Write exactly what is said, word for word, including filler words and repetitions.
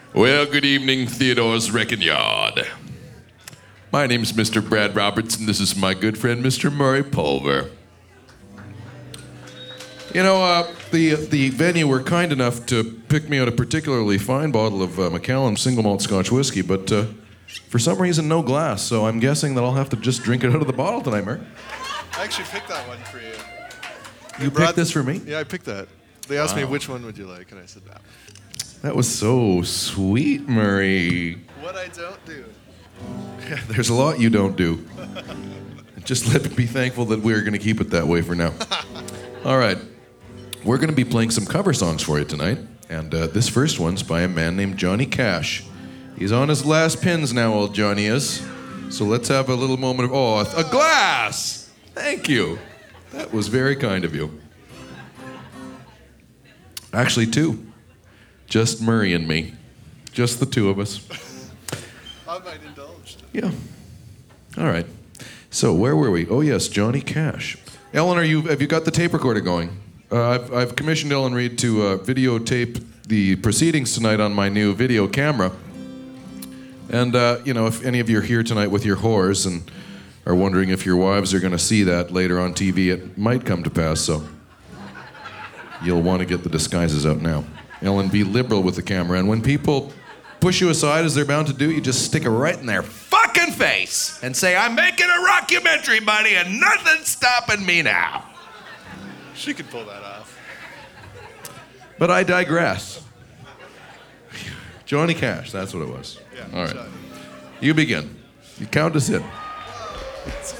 Well, good evening, Theodore's Wrecking Yard. My name's Mister Brad Roberts, and this is my good friend, Mister Murray Pulver. You know, uh, the the venue were kind enough to pick me out a particularly fine bottle of uh, Macallan single malt Scotch whiskey, but uh, for some reason, no glass, so I'm guessing that I'll have to just drink it out of the bottle tonight, Murray. I actually picked that one for you. You picked this for me? Yeah, I picked that. They asked Wow. me which one would you like, and I said that. That was so sweet, Murray. What I don't do. There's a lot you don't do. Just let me be thankful that we're going to keep it that way for now. All right. We're going to be playing some cover songs for you tonight. And uh, this first one's by a man named Johnny Cash. He's on his last pins now, old Johnny is. So let's have a little moment of... Oh, a glass! Thank you. That was very kind of you. Actually, two. Just Murray and me. Just the two of us. I might indulge. Yeah. All right. So where were we? Oh yes, Johnny Cash. Ellen, are you? Have you got the tape recorder going? Uh, I've, I've commissioned Ellen Reid to uh, videotape the proceedings tonight on my new video camera. And uh, you know, if any of you are here tonight with your whores and are wondering if your wives are going to see that later on T V, it might come to pass. So you'll want to get the disguises out now. Ellen, be liberal with the camera, and when people push you aside, as they're bound to do, you just stick it right in their fucking face and say, I'm making a rockumentary, buddy, and nothing's stopping me now. She could pull that off. But I digress. Johnny Cash, that's what it was. Yeah, all right. Johnny. You begin. You count us in. It's